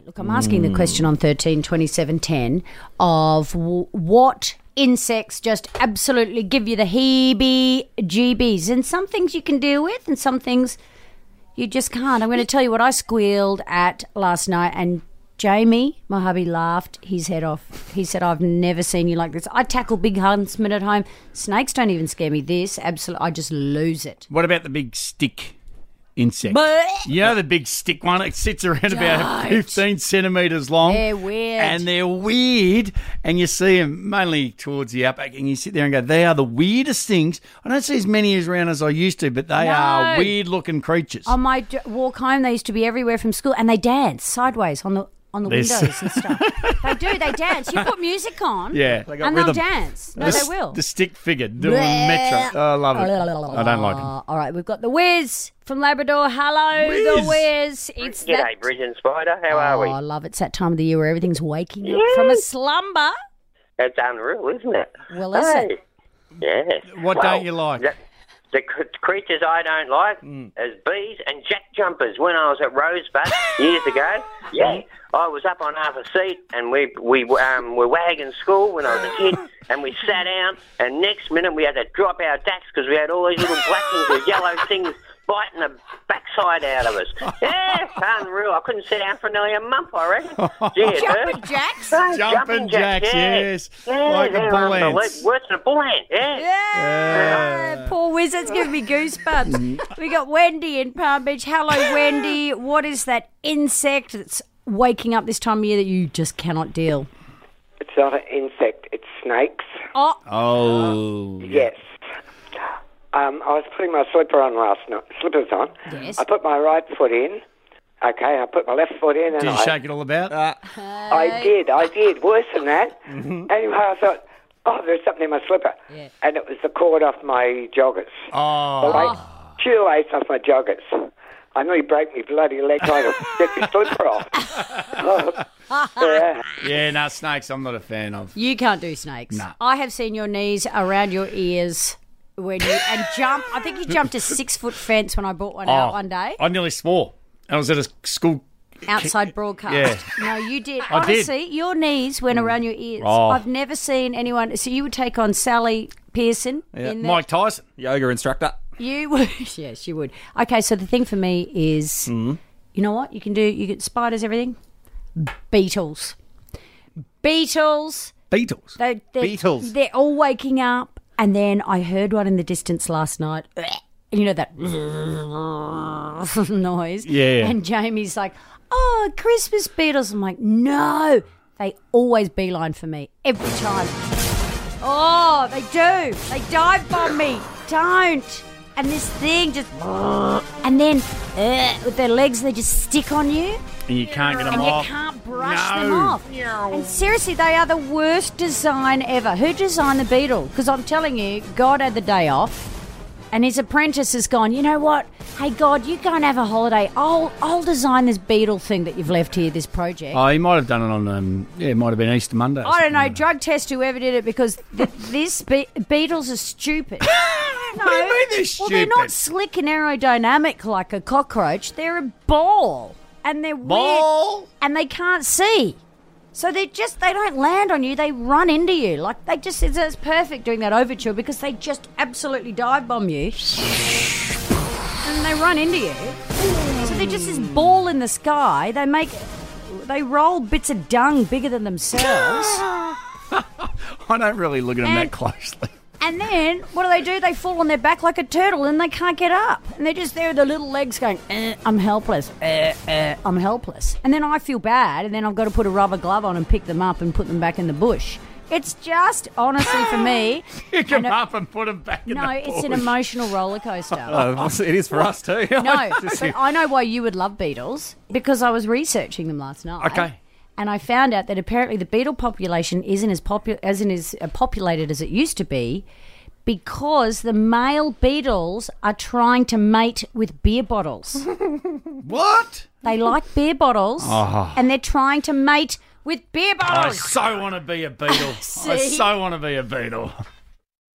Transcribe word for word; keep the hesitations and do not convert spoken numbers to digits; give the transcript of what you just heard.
Look, I'm asking the question on thirteen twenty-seven ten of w- what insects just absolutely give you the heebie-jeebies, and some things you can deal with and some things you just can't. I'm going to tell you what I squealed at last night, and Jamie, my hubby, laughed his head off. He said, I've never seen you like this. I tackle big huntsmen at home. Snakes don't even scare me. This, absolutely, I just lose it. What about the big stick insect? But You know the big stick one? It sits around about Don't. fifteen centimetres long. They're weird. And they're weird. And you see them mainly towards the outback, and you sit there and go, they are the weirdest things. I don't see as many around as I used to, but they No. are weird-looking creatures. on my d- walk home, they used to be everywhere from school, and they dance sideways on the on the There's- windows and stuff. They do. They dance. You put music on, Yeah. They got and rhythm. they'll dance. No, the, they s- will. The stick figure doing Metro. Oh, I love it. I don't like them. All right, we've got the Wiz from Labrador. Hello, the Wiz. It's G'day, that. Bridge and Spider. How are Oh, we? I love it. It's that time of the year where everything's waking up from a slumber. It's unreal, isn't it? Well, is it? Hey. Yeah. What Well, don't you like? The, the cr- creatures I don't like is bees and jack jumpers. When I was at Rosebud years ago, yeah, I was up on half a seat, and we we um, were wagging school when I was a kid, and we sat down, and next minute we had to drop our dacks because we had all these little black things or yellow things biting the backside out of us. Yeah, unreal. I couldn't sit down for nearly a month, I reckon. Yeah, Jumping jacks. Jumping, Jumping jacks, yeah. yes. Yeah, Like a they're bull unbelievable. ants. Worse than a bull ant, yeah. Yeah. Poor Wiz, it's giving me goosebumps. We got Wendy in Palm Beach. Hello, Wendy. What is that insect that's waking up this time of year that you just cannot deal? It's not an insect, it's snakes. Oh, Oh. Yes. Um, I was putting my slipper on last night, slippers on. Yes. I put my right foot in. Okay, I put my left foot in, and Did you I, shake it all about? I did, I did. Worse than that. Anyway, I thought, oh, there's something in my slipper. Yeah. And it was the cord off my joggers. Oh. Like, shoelace off my joggers. I nearly broke my bloody leg trying to get the slipper off. Oh, yeah. Yeah, no, snakes I'm not a fan of. you can't do snakes. Nah. I have seen your knees around your ears when you and jump. I think you jumped a six foot fence when I brought one out one day. I nearly swore. I was at a school. Outside broadcast. Yeah. No, you did. I did. Honestly, your knees went around your ears. Oh. I've never seen anyone. So you would take on Sally Pearson Yeah. in there. Mike Tyson. Yoga instructor. You would. Yes, you would. Okay, so the thing for me is, Mm-hmm. you know what? You can do, you get spiders, everything. Beetles. Beetles. Beatles. They, they're, Beetles. They're all waking up. And then I heard one in the distance last night. You know that noise? Yeah. And Jamie's like, oh, Christmas beetles. I'm like, no. They always beeline for me. Every time. Oh, they do. They dive bomb me. Don't. And this thing just... And then uh, with their legs, they just stick on you. And you can't get them And off. you can't brush No. them off. And seriously, they are the worst design ever. Who designed the beetle? Because I'm telling you, God had the day off, and his apprentice has gone, you know what? Hey, God, you go and have a holiday. I'll I'll design this beetle thing that you've left here, this project. Oh, he might have done it on, um, yeah, it might have been Easter Monday. or I don't know. something. Drug test whoever did it because th- this be- beetles are stupid. What do you mean they're Well, they're not stupid? slick and aerodynamic like a cockroach. They're a ball, and they're Ball? weird, and they can't see. So they just they don't land on you. They run into you. Like they just it's, it's perfect doing that overture because they just absolutely dive bomb you, and they run into you. So they're just this ball in the sky. They make they roll bits of dung bigger than themselves. I don't really look at them And- that closely. And then, what do they do? They fall on their back like a turtle and they can't get up. And they're just there with their little legs going, eh, I'm helpless, eh, eh, I'm helpless. And then I feel bad, and then I've got to put a rubber glove on and pick them up and put them back in the bush. It's just, honestly, for me... Pick them an- up and put them back in No, the it's an bush. emotional roller coaster. Oh, it is for us too. No, but I know why you would love beetles, because I was researching them last night. Okay. And I found out that apparently the beetle population isn't as popu- as in as uh, populated as it used to be, because the male beetles are trying to mate with beer bottles. What? They like beer bottles, Oh. and they're trying to mate with beer I bottles. so want to be a beetle. I See? so want to be a beetle.